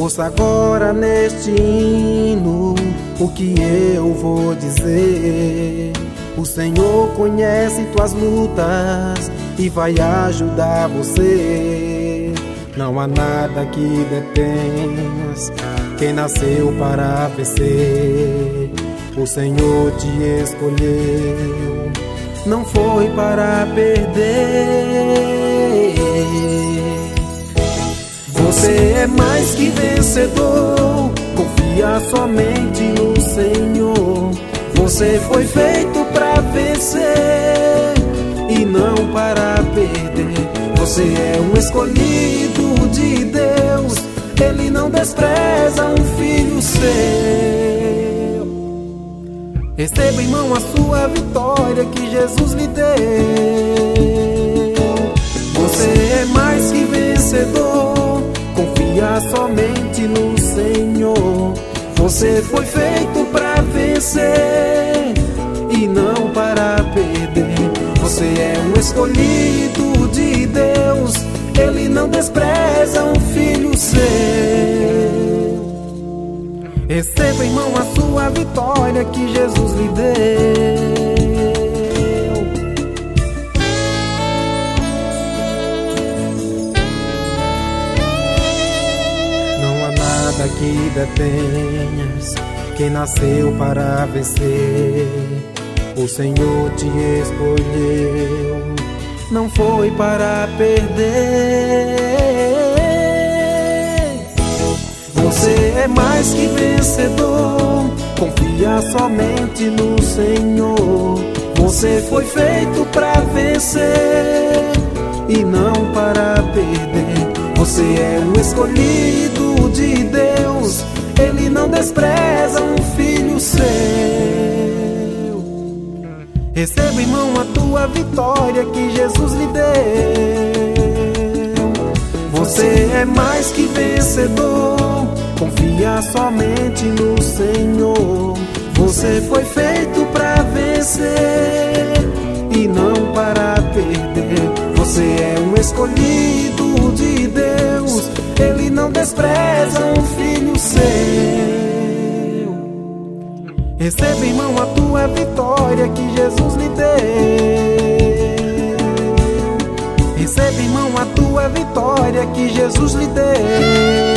Ouça agora neste hino o que eu vou dizer. O Senhor conhece tuas lutas e vai ajudar você. Não há nada que detenhas quem nasceu para vencer. O Senhor te escolheu, não foi para perder. Você é mais que vencedor, confia somente no Senhor. Você foi feito para vencer e não para perder. Você é um escolhido de Deus, Ele não despreza um filho seu. Receba em mão a sua vitória que Jesus lhe deu. Você é mais que vencedor, confia somente no Senhor. Você foi feito para vencer e não para perder. Você é um escolhido de Deus, Ele não despreza um filho seu. Receba em mão a sua vitória que Jesus lhe deu. Não há nada que detenhas quem nasceu para vencer. O Senhor te escolheu, não foi para perder. Você é mais que vencedor, confia somente no Senhor. Você foi feito para vencer e não para perder. Você é um escolhido de Deus, Ele não despreza um filho seu. Receba em mão a tua vitória que Jesus lhe deu. Você é mais que vencedor, confia somente no Senhor. Você foi feito para vencer e não para perder. Você é um escolhido de Deus, Ele não despreza um filho seu. Receba em mão a tua vitória que Jesus lhe deu. Receba em mão a tua vitória que Jesus lhe deu.